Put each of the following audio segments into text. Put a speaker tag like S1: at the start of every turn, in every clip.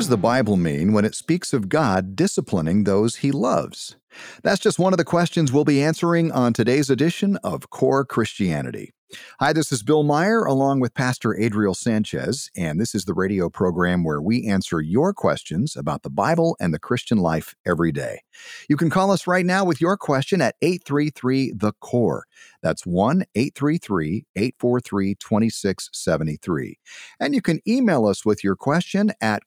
S1: does the Bible mean when it speaks of God disciplining those he loves? That's just one of the questions we'll be answering on today's edition of Core Christianity. Hi, this is Bill Meyer along with Pastor Adriel Sanchez, and this is the radio program where we answer your questions about the Bible and the Christian life every day. You can call us right now with your question at 833-THE-CORE. That's 1-833-843-2673. And you can email us with your question at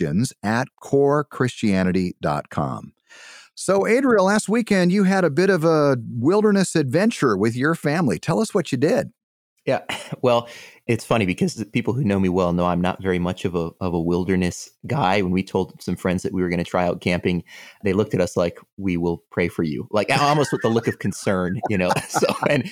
S1: questions@corechristianity.com. So, Adriel, last weekend you had a bit of a wilderness adventure with your family. Tell us what you did.
S2: Yeah, well, it's funny because the people who know me well know I'm not very much of a wilderness guy. When we told some friends that we were going to try out camping, they looked at us like, "We will pray for you," like almost with the look of concern, you know. So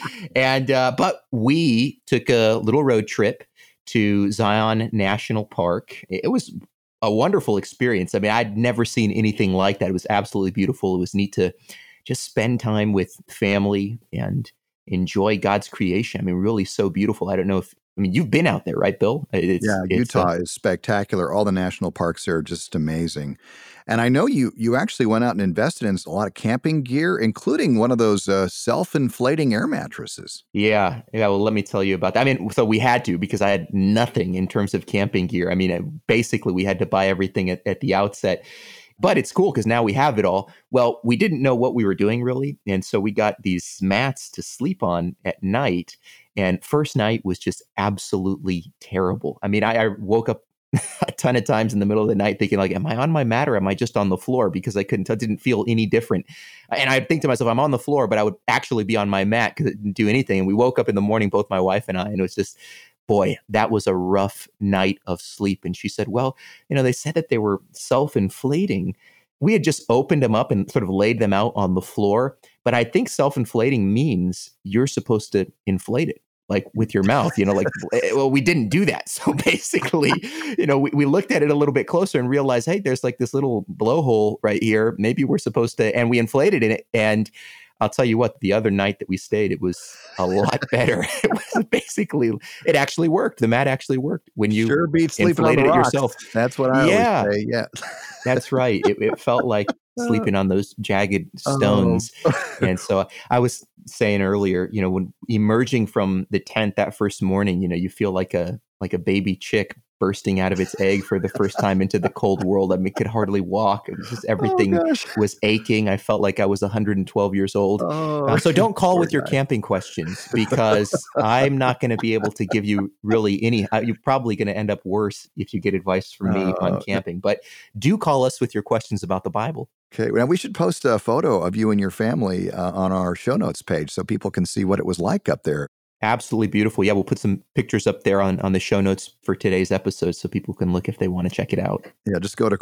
S2: but we took a little road trip to Zion National Park. It was a wonderful experience. I mean, I'd never seen anything like that. It was absolutely beautiful. It was neat to just spend time with family and enjoy God's creation. I mean, really so beautiful. You've been out there, right, Bill?
S1: Utah is spectacular. All the national parks there are just amazing. And I know you actually went out and invested in a lot of camping gear, including one of those self-inflating air mattresses.
S2: Yeah. Well, let me tell you about that. I mean, so we had to, because I had nothing in terms of camping gear. I mean, basically we had to buy everything at the outset. But it's cool because now we have it all. Well, we didn't know what we were doing really. And so we got these mats to sleep on at night. And first night was just absolutely terrible. I mean, I woke up a ton of times in the middle of the night thinking like, am I on my mat or am I just on the floor? Because I didn't feel any different. And I'd think to myself, I'm on the floor, but I would actually be on my mat because it didn't do anything. And we woke up in the morning, both my wife and I, and it was just, boy, that was a rough night of sleep. And she said, well, they said that they were self-inflating. We had just opened them up and sort of laid them out on the floor. But I think self-inflating means you're supposed to inflate it, like with your mouth, well, we didn't do that. So basically, we looked at it a little bit closer and realized, hey, there's like this little blowhole right here. Maybe we're supposed to, and we inflated it. And I'll tell you what, the other night that we stayed, it was a lot better. It was basically, it actually worked. The mat actually worked when you
S1: sure beats sleeping on the rocks. Yourself. That's what I always say. Yeah,
S2: that's right. It felt like sleeping on those jagged stones. And so I was saying earlier, when emerging from the tent that first morning, you feel like a baby chick bursting out of its egg for the first time into the cold world. I mean, could hardly walk. It was just everything was aching. I felt like I was 112 years old. So don't call with your camping questions because I'm not going to be able to give you really any. You're probably going to end up worse if you get advice from me on camping. But do call us with your questions about the Bible.
S1: Okay. Now, we should post a photo of you and your family on our show notes page so people can see what it was like up there.
S2: Absolutely beautiful. Yeah, we'll put some pictures up there on the show notes for today's episode so people can look if they want to check it out.
S1: Yeah, just go to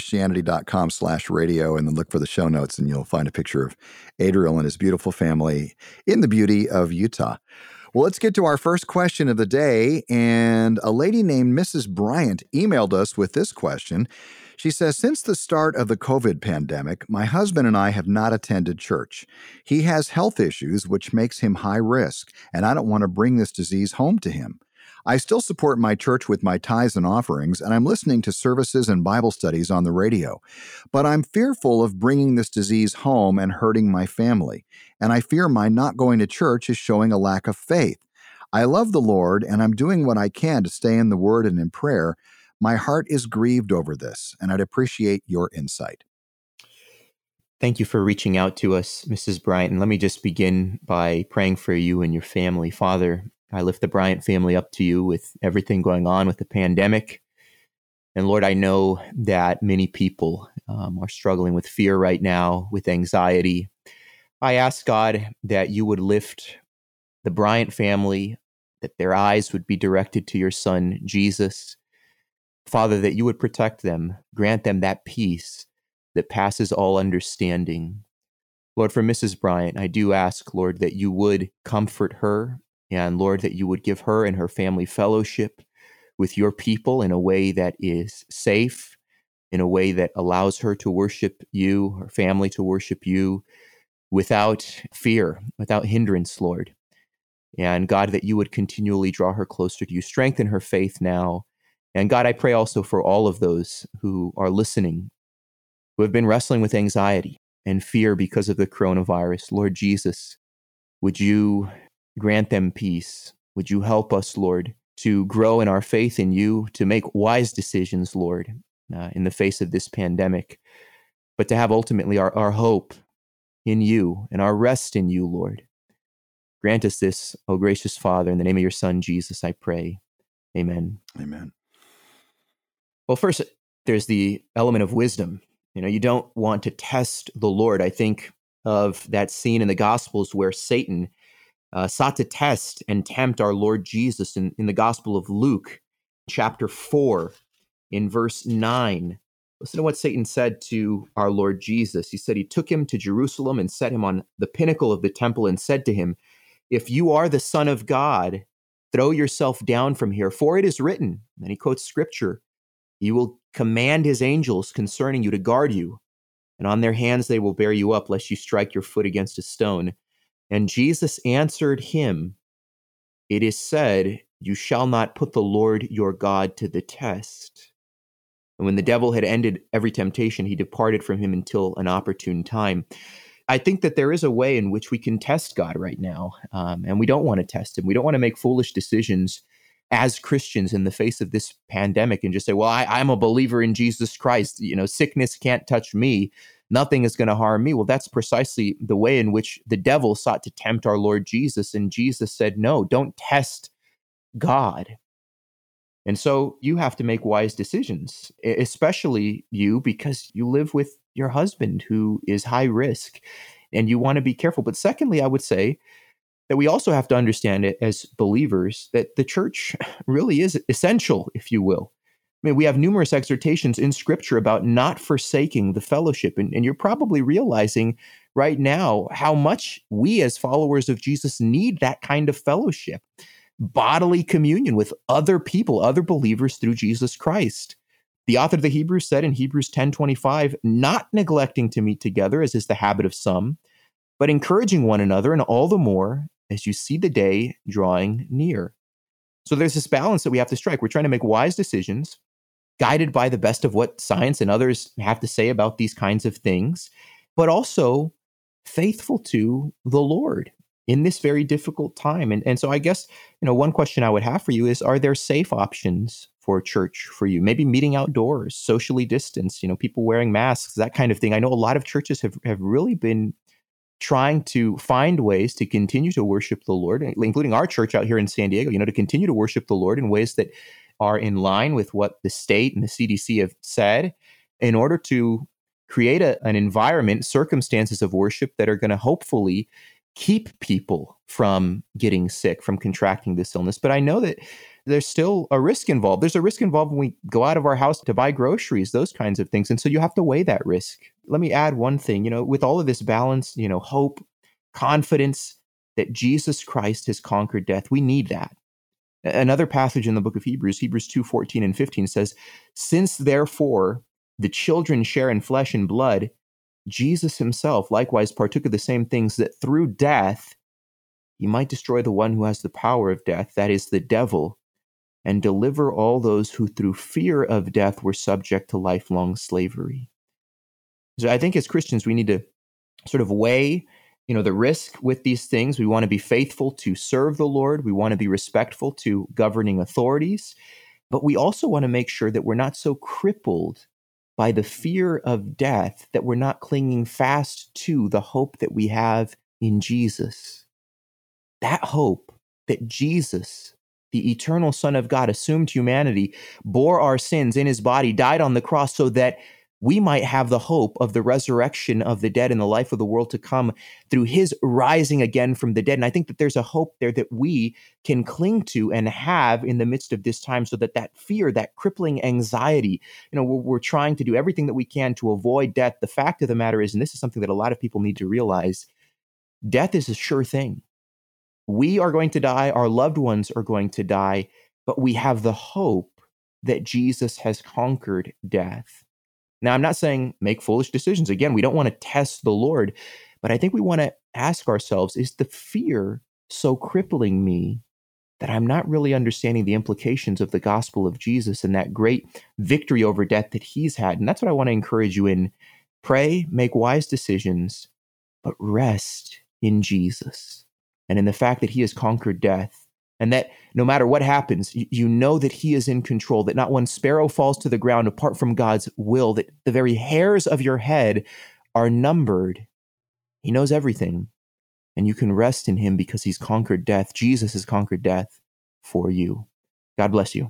S1: corechristianity.com/radio and then look for the show notes and you'll find a picture of Adriel and his beautiful family in the beauty of Utah. Well, let's get to our first question of the day. And a lady named Mrs. Bryant emailed us with this question. She says, since the start of the COVID pandemic, my husband and I have not attended church. He has health issues, which makes him high risk, and I don't want to bring this disease home to him. I still support my church with my tithes and offerings, and I'm listening to services and Bible studies on the radio. But I'm fearful of bringing this disease home and hurting my family, and I fear my not going to church is showing a lack of faith. I love the Lord, and I'm doing what I can to stay in the Word and in prayer. My heart is grieved over this, and I'd appreciate your insight.
S2: Thank you for reaching out to us, Mrs. Bryant. And let me just begin by praying for you and your family. Father, I lift the Bryant family up to you with everything going on with the pandemic. And Lord, I know that many people are struggling with fear right now, with anxiety. I ask, God, that you would lift the Bryant family, that their eyes would be directed to your Son, Jesus. Father, that you would protect them, grant them that peace that passes all understanding. Lord, for Mrs. Bryant, I do ask, Lord, that you would comfort her, and Lord, that you would give her and her family fellowship with your people in a way that is safe, in a way that allows her to worship you, her family to worship you without fear, without hindrance, Lord. And God, that you would continually draw her closer to you, strengthen her faith now, And God, I pray also for all of those who are listening, who have been wrestling with anxiety and fear because of the coronavirus. Lord Jesus, would you grant them peace? Would you help us, Lord, to grow in our faith in you, to make wise decisions, Lord, in the face of this pandemic, but to have ultimately our hope in you and our rest in you, Lord. Grant us this, O gracious Father, in the name of your Son, Jesus, I pray. Amen.
S1: Amen.
S2: Well, first, there's the element of wisdom. You don't want to test the Lord. I think of that scene in the Gospels where Satan sought to test and tempt our Lord Jesus in the Gospel of Luke, chapter 4, in verse 9. Listen to what Satan said to our Lord Jesus. He said he took him to Jerusalem and set him on the pinnacle of the temple and said to him, "If you are the Son of God, throw yourself down from here, for it is written," and he quotes scripture, "He will command his angels concerning you to guard you, and on their hands they will bear you up, lest you strike your foot against a stone." And Jesus answered him, "It is said, you shall not put the Lord your God to the test." And when the devil had ended every temptation, he departed from him until an opportune time. I think that there is a way in which we can test God right now, and we don't want to test him. We don't want to make foolish decisions as Christians in the face of this pandemic and just say, well, I'm a believer in Jesus Christ. Sickness can't touch me. Nothing is going to harm me. Well, that's precisely the way in which the devil sought to tempt our Lord Jesus. And Jesus said, no, don't test God. And so you have to make wise decisions, especially you, because you live with your husband who is high risk and you want to be careful. But secondly, I would say that we also have to understand it as believers that the church really is essential, if you will. I mean, we have numerous exhortations in Scripture about not forsaking the fellowship. And you're probably realizing right now how much we as followers of Jesus need that kind of fellowship, bodily communion with other people, other believers through Jesus Christ. The author of the Hebrews said in Hebrews 10:25, not neglecting to meet together, as is the habit of some, but encouraging one another, and all the more as you see the day drawing near. So there's this balance that we have to strike. We're trying to make wise decisions, guided by the best of what science and others have to say about these kinds of things, but also faithful to the Lord in this very difficult time. And so I guess, one question I would have for you is, are there safe options for church for you? Maybe meeting outdoors, socially distanced, people wearing masks, that kind of thing. I know a lot of churches have really been trying to find ways to continue to worship the Lord, including our church out here in San Diego, to continue to worship the Lord in ways that are in line with what the state and the CDC have said, in order to create an environment, circumstances of worship that are going to hopefully keep people from getting sick, from contracting this illness. But I know that there's still a risk involved. There's a risk involved when we go out of our house to buy groceries, those kinds of things. And so you have to weigh that risk. Let me add one thing, with all of this balance, hope, confidence that Jesus Christ has conquered death. We need that. Another passage in the book of Hebrews 2:14 and 15 says, since therefore the children share in flesh and blood, Jesus himself likewise partook of the same things, that through death he might destroy the one who has the power of death, that is the devil, and deliver all those who through fear of death were subject to lifelong slavery. So I think as Christians, we need to sort of weigh, the risk with these things. We want to be faithful to serve the Lord. We want to be respectful to governing authorities. But we also want to make sure that we're not so crippled by the fear of death that we're not clinging fast to the hope that we have in Jesus. That hope that Jesus, the eternal Son of God, assumed humanity, bore our sins in his body, died on the cross so that we might have the hope of the resurrection of the dead and the life of the world to come through his rising again from the dead. And I think that there's a hope there that we can cling to and have in the midst of this time, so that fear, that crippling anxiety, we're trying to do everything that we can to avoid death. The fact of the matter is, and this is something that a lot of people need to realize, death is a sure thing. We are going to die, our loved ones are going to die, but we have the hope that Jesus has conquered death. Now, I'm not saying make foolish decisions. Again, we don't want to test the Lord, but I think we want to ask ourselves, is the fear so crippling me that I'm not really understanding the implications of the gospel of Jesus and that great victory over death that he's had. And that's what I want to encourage you in. Pray, make wise decisions, but rest in Jesus and in the fact that he has conquered death, and that no matter what happens, you know that he is in control, that not one sparrow falls to the ground apart from God's will, that the very hairs of your head are numbered. He knows everything, and you can rest in him because he's conquered death. Jesus has conquered death for you. God bless you.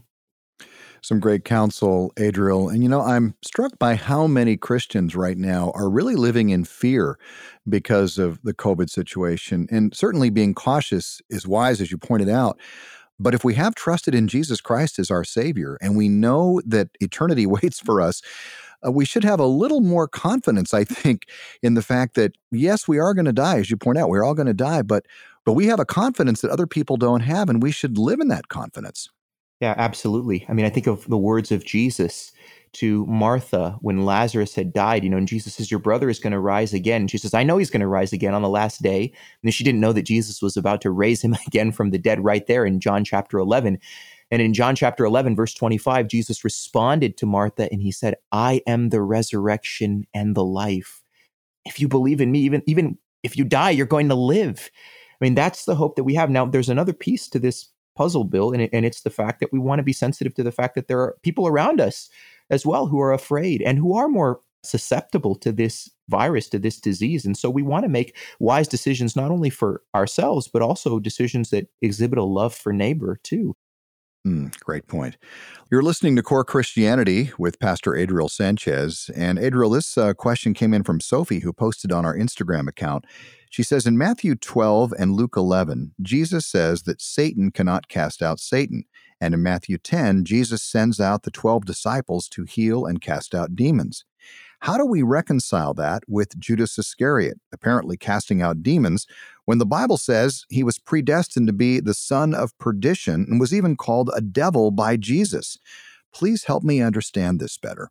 S1: Some great counsel, Adriel. And I'm struck by how many Christians right now are really living in fear because of the COVID situation. And certainly being cautious is wise, as you pointed out. But if we have trusted in Jesus Christ as our Savior, and we know that eternity waits for us, we should have a little more confidence, I think, in the fact that, yes, we are going to die. As you point out, we're all going to die, but we have a confidence that other people don't have, and we should live in that confidence.
S2: Yeah, absolutely. I mean, I think of the words of Jesus to Martha when Lazarus had died, and Jesus says, your brother is going to rise again. And she says, I know he's going to rise again on the last day. And she didn't know that Jesus was about to raise him again from the dead right there in John chapter 11. And in John chapter 11, verse 25, Jesus responded to Martha and he said, I am the resurrection and the life. If you believe in me, even if you die, you're going to live. I mean, that's the hope that we have. Now, there's another piece to this puzzle, Bill, and it's the fact that we want to be sensitive to the fact that there are people around us as well who are afraid and who are more susceptible to this virus, to this disease. And so we want to make wise decisions, not only for ourselves, but also decisions that exhibit a love for neighbor too.
S1: Great point. You're listening to Core Christianity with Pastor Adriel Sanchez. And Adriel, this question came in from Sophie, who posted on our Instagram account. She says, in Matthew 12 and Luke 11, Jesus says that Satan cannot cast out Satan. And in Matthew 10, Jesus sends out the 12 disciples to heal and cast out demons. How do we reconcile that with Judas Iscariot, apparently casting out demons, when the Bible says he was predestined to be the son of perdition and was even called a devil by Jesus? Please help me understand this better.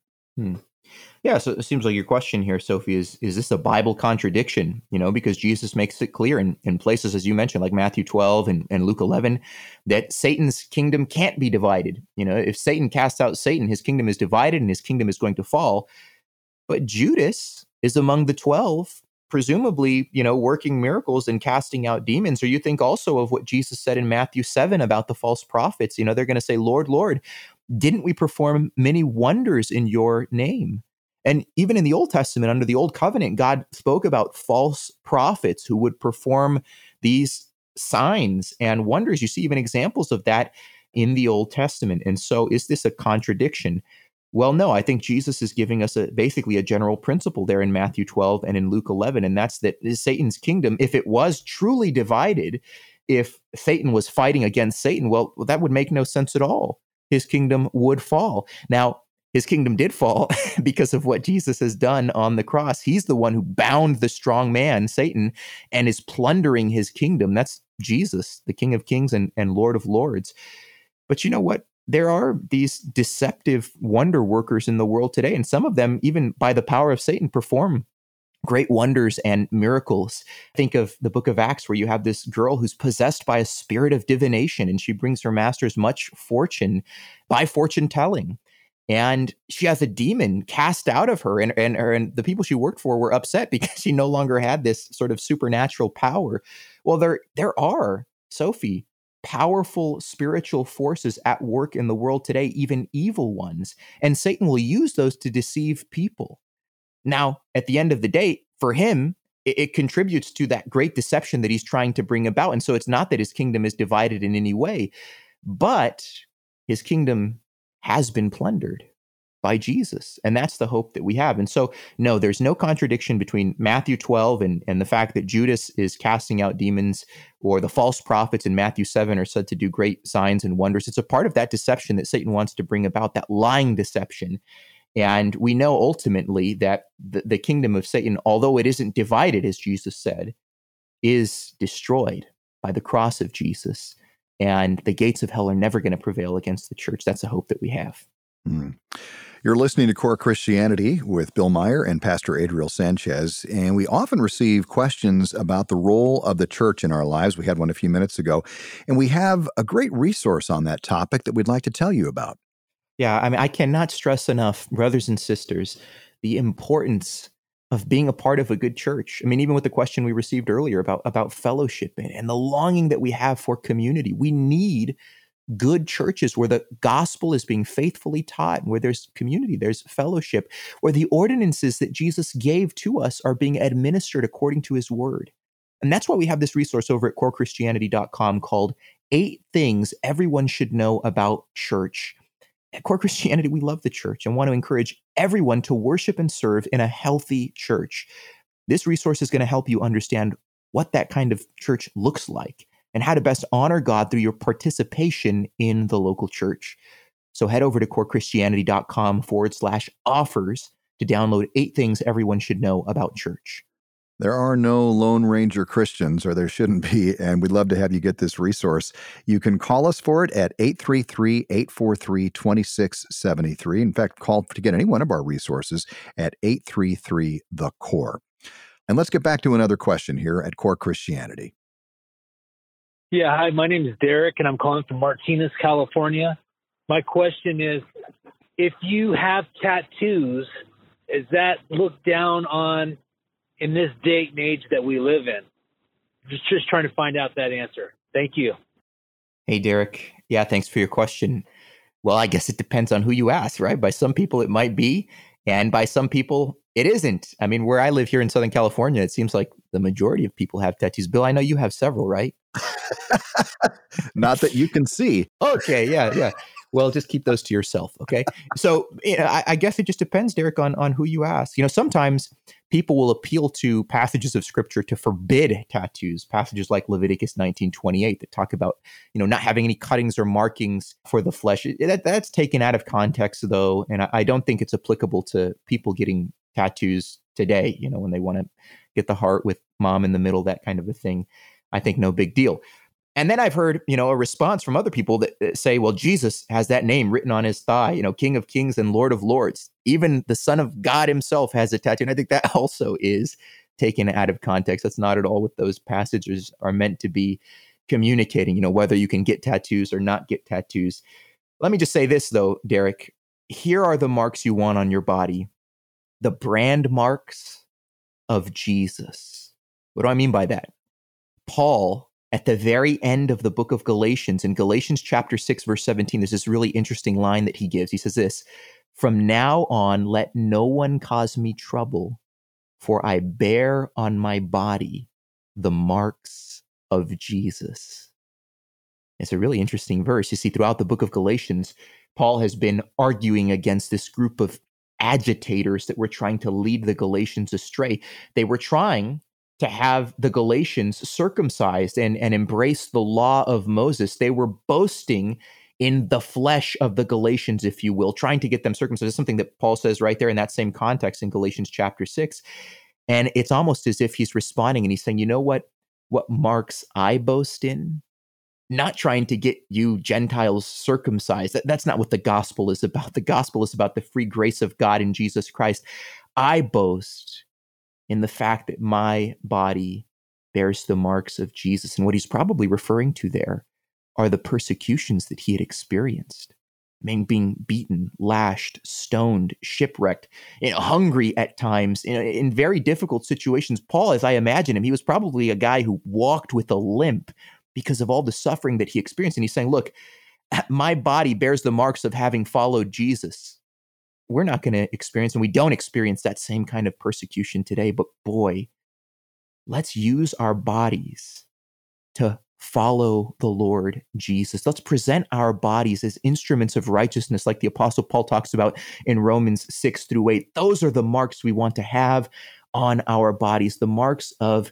S2: Yeah, so it seems like your question here, Sophie, is this a Bible contradiction? Because Jesus makes it clear in places, as you mentioned, like Matthew 12 and Luke 11, that Satan's kingdom can't be divided. If Satan casts out Satan, his kingdom is divided and his kingdom is going to fall. But Judas is among the 12, presumably, working miracles and casting out demons. Or you think also of what Jesus said in Matthew 7 about the false prophets. They're going to say, Lord, Lord, didn't we perform many wonders in your name? And even in the Old Testament, under the Old Covenant, God spoke about false prophets who would perform these signs and wonders. You see even examples of that in the Old Testament. And so is this a contradiction? Well, no, I think Jesus is giving us basically a general principle there in Matthew 12 and in Luke 11, and that's that Satan's kingdom, if it was truly divided, if Satan was fighting against Satan, well, that would make no sense at all. His kingdom would fall. Now, his kingdom did fall because of what Jesus has done on the cross. He's the one who bound the strong man, Satan, and is plundering his kingdom. That's Jesus, the King of Kings and Lord of Lords. But you know what? There are these deceptive wonder workers in the world today, and some of them, even by the power of Satan, perform great wonders and miracles. Think of the book of Acts, where you have this girl who's possessed by a spirit of divination, and she brings her masters much fortune by fortune telling. And she has a demon cast out of her, and the people she worked for were upset because she no longer had this sort of supernatural power. Well, there are, Sophie, powerful spiritual forces at work in the world today, even evil ones. And Satan will use those to deceive people. Now, at the end of the day, for him, it contributes to that great deception that he's trying to bring about. And so it's not that his kingdom is divided in any way, but his kingdom has been plundered by Jesus. And that's the hope that we have. And so, no, there's no contradiction between Matthew 12 and the fact that Judas is casting out demons, or the false prophets in Matthew 7 are said to do great signs and wonders. It's a part of that deception that Satan wants to bring about, that lying deception. And we know ultimately that the kingdom of Satan, although it isn't divided, as Jesus said, is destroyed by the cross of Jesus. And the gates of hell are never going to prevail against the church. That's a hope that we have.
S1: You're listening to Core Christianity with Bill Meyer and Pastor Adriel Sanchez, and we often receive questions about the role of the church in our lives. We had one a few minutes ago, and we have a great resource on that topic that we'd like to tell you about.
S2: Yeah, I mean, I cannot stress enough, brothers and sisters, the importance of being a part of a good church. I mean, even with the question we received earlier about fellowship and the longing that we have for community, we need good churches where the gospel is being faithfully taught, where there's community, there's fellowship, where the ordinances that Jesus gave to us are being administered according to his word. And that's why we have this resource over at corechristianity.com called 8 Things Everyone Should Know About Church. At Core Christianity, we love the church and want to encourage everyone to worship and serve in a healthy church. This resource is going to help you understand what that kind of church looks like and how to best honor God through your participation in the local church. So head over to corechristianity.com/offers to download 8 Things Everyone Should Know About Church.
S1: There are no Lone Ranger Christians, or there shouldn't be, and we'd love to have you get this resource. You can call us for it at 833-843-2673. In fact, call to get any one of our resources at 833-THE-CORE. And let's get back to another question here at Core Christianity.
S3: Yeah, hi, my name is Derek, and I'm calling from Martinez, California. My question is, if you have tattoos, is that looked down on in this date and age that we live in? Just trying to find out that answer. Thank you.
S2: Hey, Derek. Yeah, thanks for your question. Well, I guess it depends on who you ask, right? By some people, it might be, and by some people, it isn't. I mean, where I live here in Southern California, it seems like the majority of people have tattoos. Bill, I know you have several, right?
S1: Not that you can see.
S2: Okay, yeah. Well, just keep those to yourself, okay? So, I guess it just depends, Derek, on who you ask. Sometimes people will appeal to passages of Scripture to forbid tattoos, passages like Leviticus 19:28 that talk about, not having any cuttings or markings for the flesh. That's taken out of context, though, and I don't think it's applicable to people getting tattoos today, when they want to get the heart with mom in the middle, that kind of a thing. I think no big deal. And then I've heard, a response from other people that say, well, Jesus has that name written on his thigh, King of Kings and Lord of Lords. Even the Son of God himself has a tattoo. And I think that also is taken out of context. That's not at all what those passages are meant to be communicating, whether you can get tattoos or not get tattoos. Let me just say this, though, Derek. Here are the marks you want on your body. The brand marks of Jesus. What do I mean by that? Paul, at the very end of the book of Galatians, in Galatians chapter 6, verse 17, there's this really interesting line that he gives. He says this, "From now on, let no one cause me trouble, for I bear on my body the marks of Jesus." It's a really interesting verse. You see, throughout the book of Galatians, Paul has been arguing against this group of agitators that were trying to lead the Galatians astray. They were trying to have the Galatians circumcised and embrace the law of Moses. They were boasting in the flesh of the Galatians, if you will, trying to get them circumcised. It's something that Paul says right there in that same context in Galatians chapter 6. And it's almost as if he's responding and he's saying, you know what marks I boast in? Not trying to get you Gentiles circumcised. That's not what the gospel is about. The gospel is about the free grace of God in Jesus Christ. I boast in the fact that my body bears the marks of Jesus. And what he's probably referring to there are the persecutions that he had experienced. Being beaten, lashed, stoned, shipwrecked, hungry at times, in very difficult situations. Paul, as I imagine him, he was probably a guy who walked with a limp because of all the suffering that he experienced. And he's saying, look, my body bears the marks of having followed Jesus. We're not going to experience, and we don't experience that same kind of persecution today. But boy, let's use our bodies to follow the Lord Jesus. Let's present our bodies as instruments of righteousness, like the Apostle Paul talks about in Romans 6-8. Those are the marks we want to have on our bodies, the marks of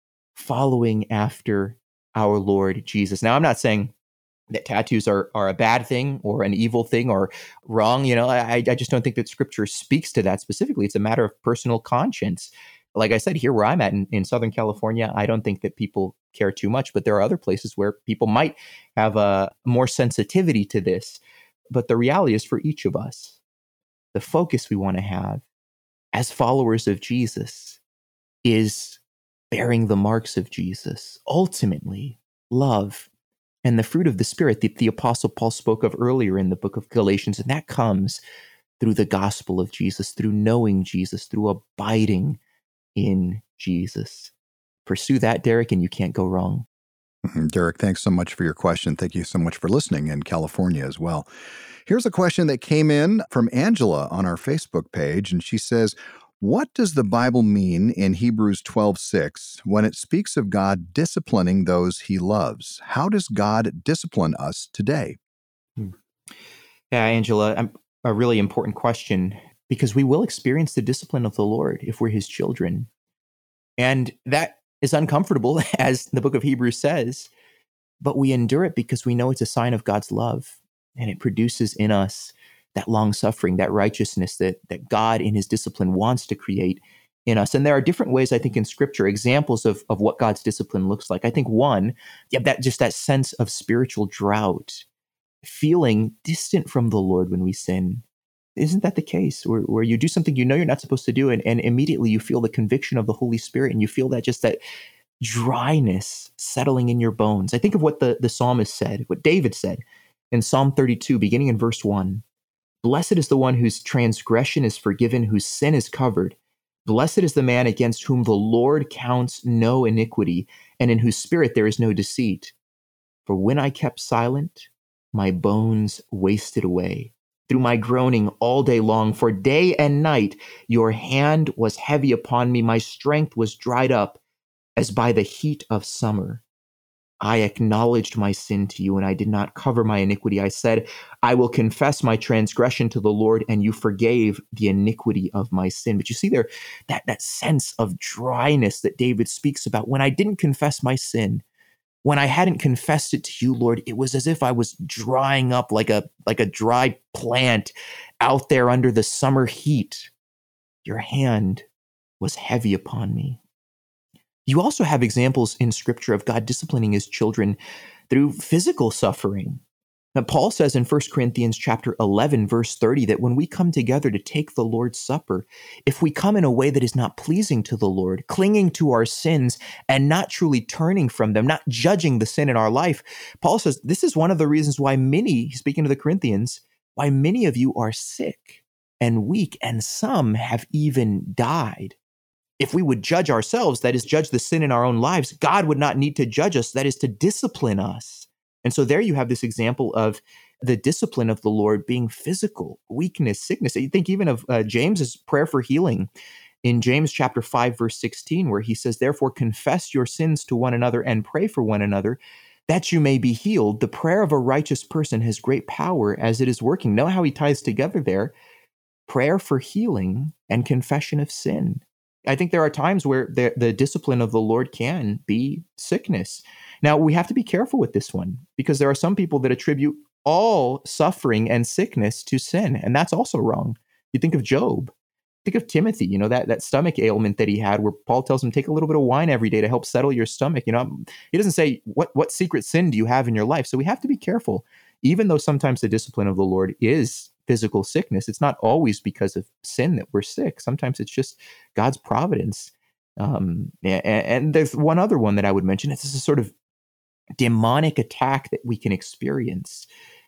S2: following after our Lord Jesus. Now, I'm not saying that tattoos are a bad thing or an evil thing or wrong. I just don't think that Scripture speaks to that specifically. It's a matter of personal conscience. Like I said, here where I'm at in Southern California, I don't think that people care too much, but there are other places where people might have a more sensitivity to this. But the reality is, for each of us, the focus we want to have as followers of Jesus is bearing the marks of Jesus, ultimately love and the fruit of the Spirit that the Apostle Paul spoke of earlier in the book of Galatians. And that comes through the gospel of Jesus, through knowing Jesus, through abiding in Jesus. Pursue that, Derek, and you can't go wrong.
S1: Derek, thanks so much for your question. Thank you so much for listening in California as well. Here's a question that came in from Angela on our Facebook page, and she says, what does the Bible mean in Hebrews 12:6 when it speaks of God disciplining those he loves? How does God discipline us today?
S2: Yeah, Angela, a really important question, because we will experience the discipline of the Lord if we're his children. And that is uncomfortable, as the book of Hebrews says, but we endure it because we know it's a sign of God's love, and it produces in us that long suffering, that righteousness that God in his discipline wants to create in us. And there are different ways, I think, in Scripture, examples of what God's discipline looks like. I think one, that sense of spiritual drought, feeling distant from the Lord when we sin. Isn't that the case? Where you do something you know you're not supposed to do, and immediately you feel the conviction of the Holy Spirit, and you feel that dryness settling in your bones. I think of what the psalmist said, what David said in Psalm 32, beginning in verse 1. Blessed is the one whose transgression is forgiven, whose sin is covered. Blessed is the man against whom the Lord counts no iniquity, and in whose spirit there is no deceit. For when I kept silent, my bones wasted away through my groaning all day long. For day and night your hand was heavy upon me. My strength was dried up as by the heat of summer. I acknowledged my sin to you, and I did not cover my iniquity. I said, I will confess my transgression to the Lord, and you forgave the iniquity of my sin. But you see there, that sense of dryness that David speaks about. When I didn't confess my sin, when I hadn't confessed it to you, Lord, it was as if I was drying up like a dry plant out there under the summer heat. Your hand was heavy upon me. You also have examples in Scripture of God disciplining his children through physical suffering. Now, Paul says in 1 Corinthians chapter 11, verse 30, that when we come together to take the Lord's Supper, if we come in a way that is not pleasing to the Lord, clinging to our sins and not truly turning from them, not judging the sin in our life, Paul says this is one of the reasons why speaking to the Corinthians, why many of you are sick and weak, and some have even died. If we would judge ourselves, that is, judge the sin in our own lives, God would not need to judge us, that is, to discipline us. And so there you have this example of the discipline of the Lord being physical, weakness, sickness. You think even of James's prayer for healing in James chapter 5, verse 16, where he says, therefore confess your sins to one another and pray for one another that you may be healed. The prayer of a righteous person has great power as it is working. Know how he ties together there prayer for healing and confession of sin. I think there are times where the discipline of the Lord can be sickness. Now, we have to be careful with this one, because there are some people that attribute all suffering and sickness to sin, and that's also wrong. You think of Job. Think of Timothy, that stomach ailment that he had, where Paul tells him, take a little bit of wine every day to help settle your stomach. He doesn't say, what secret sin do you have in your life? So we have to be careful. Even though sometimes the discipline of the Lord is physical sickness, it's not always because of sin that we're sick. Sometimes it's just God's providence. And there's one other one that I would mention. It's a sort of demonic attack that we can experience.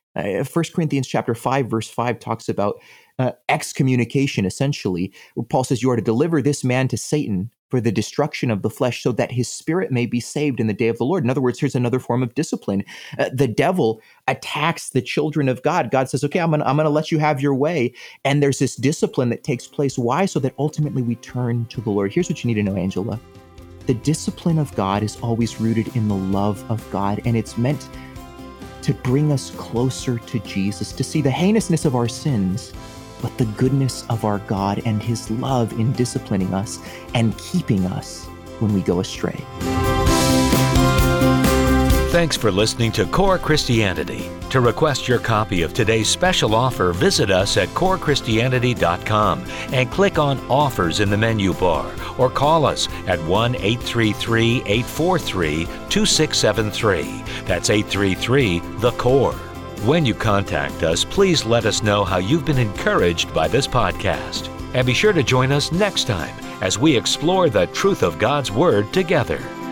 S2: 1 Corinthians chapter 5, verse 5 talks about excommunication, essentially, where Paul says, you are to deliver this man to Satan for the destruction of the flesh, so that his spirit may be saved in the day of the Lord. In other words, here's another form of discipline. The devil attacks the children of God. God says, okay, I'm gonna let you have your way. And there's this discipline that takes place. Why? So that ultimately we turn to the Lord. Here's what you need to know, Angela. The discipline of God is always rooted in the love of God, and it's meant to bring us closer to Jesus, to see the heinousness of our sins, but the goodness of our God and his love in disciplining us and keeping us when we go astray.
S4: Thanks for listening to Core Christianity. To request your copy of today's special offer, visit us at corechristianity.com and click on Offers in the menu bar, or call us at 1-833-843-2673. That's 833-THE-CORE. When you contact us, please let us know how you've been encouraged by this podcast. And be sure to join us next time as we explore the truth of God's Word together.